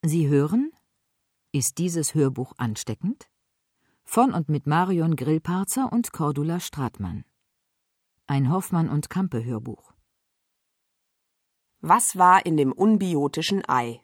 Sie hören: Ist dieses Hörbuch ansteckend? Von und mit Marion Grillparzer und Cordula Stratmann. Ein Hoffmann und Campe Hörbuch. Was war in dem unbiotischen Ei?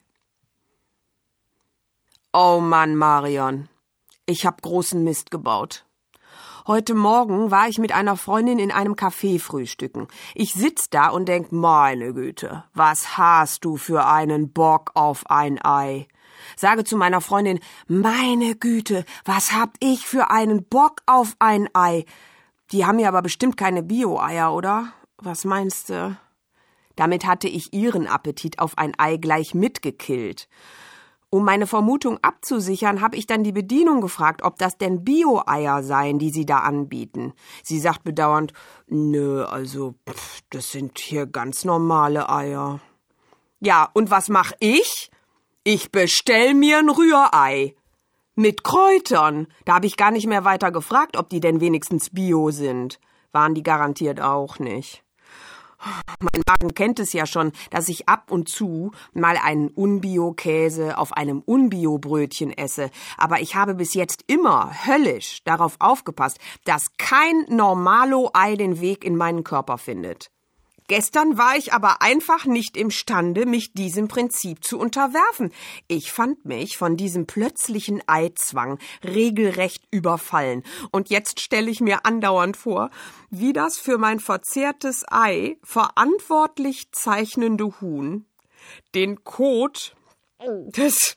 Oh Mann, Marion, ich hab großen Mist gebaut. Heute Morgen war ich mit einer Freundin in einem Café frühstücken. Ich sitz da und denk, meine Güte, was hast du für einen Bock auf ein Ei? Sage zu meiner Freundin, meine Güte, was hab ich für einen Bock auf ein Ei? Die haben ja aber bestimmt keine Bio-Eier, oder? Was meinst du? Damit hatte ich ihren Appetit auf ein Ei gleich mitgekillt. Um meine Vermutung abzusichern, habe ich dann die Bedienung gefragt, ob das denn Bio-Eier seien, die sie da anbieten. Sie sagt bedauernd, nö, also, das sind hier ganz normale Eier. Ja, und was mach ich? Ich bestell mir ein Rührei. Mit Kräutern. Da habe ich gar nicht mehr weiter gefragt, ob die denn wenigstens Bio sind. Waren die garantiert auch nicht. Mein Magen kennt es ja schon, dass ich ab und zu mal einen Unbio-Käse auf einem Unbio-Brötchen esse. Aber ich habe bis jetzt immer höllisch darauf aufgepasst, dass kein Normalo-Ei den Weg in meinen Körper findet. Gestern war ich aber einfach nicht imstande, mich diesem Prinzip zu unterwerfen. Ich fand mich von diesem plötzlichen Eizwang regelrecht überfallen. Und jetzt stelle ich mir andauernd vor, wie das für mein verzehrtes Ei verantwortlich zeichnende Huhn den Kot des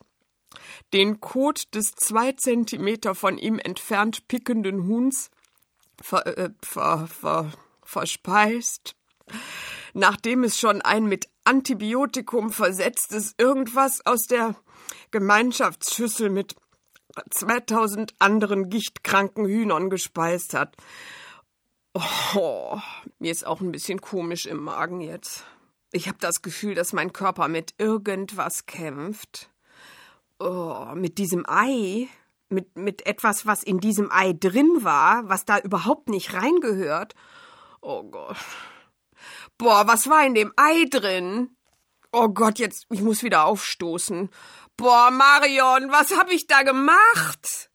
2 Zentimeter von ihm entfernt pickenden Huhns verspeist, nachdem es schon ein mit Antibiotikum versetztes Irgendwas aus der Gemeinschaftsschüssel mit 2000 anderen gichtkranken Hühnern gespeist hat. Oh, mir ist auch ein bisschen komisch im Magen jetzt. Ich habe das Gefühl, dass mein Körper mit irgendwas kämpft. Oh, mit diesem Ei, mit etwas, was in diesem Ei drin war, was da überhaupt nicht reingehört. Oh Gott. Boah, was war in dem Ei drin? Oh Gott, jetzt, ich muss wieder aufstoßen. Boah, Marion, was hab ich da gemacht?